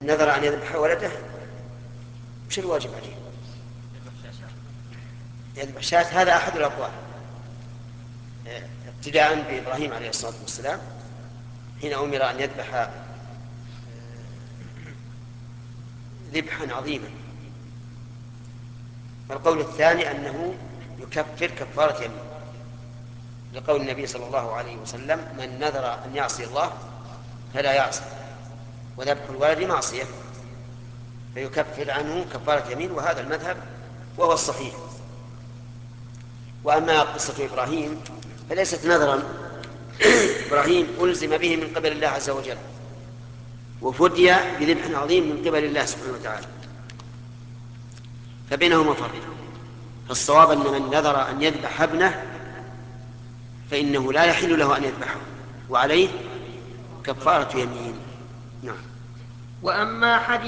نذر أن يذبح ولده، وش الواجب عليه؟ يذبح شاة، هذا أحد الأقوال، ابتداء بإبراهيم عليه الصلاة والسلام حين أمر أن يذبح ذبحا عظيما. والقول الثاني أنه يكفر كفارة يمين، لقول النبي صلى الله عليه وسلم: من نذر أن يعصي الله فلا يعصي، وذبح الولد معصية، فيكفر عنه كفارة يمين، وهذا المذهب وهو الصحيح. وأما قصة إبراهيم فليست نذرا. إبراهيم ألزم به من قبل الله عز وجل، وفدي بذبح عظيم من قبل الله سبحانه وتعالى، فبينهما فرق. فالصواب أن من نذر أن يذبح ابنه فإنه لا يحل له أن يذبحه، وعليه كفارة يمين. نعم. وأما حديث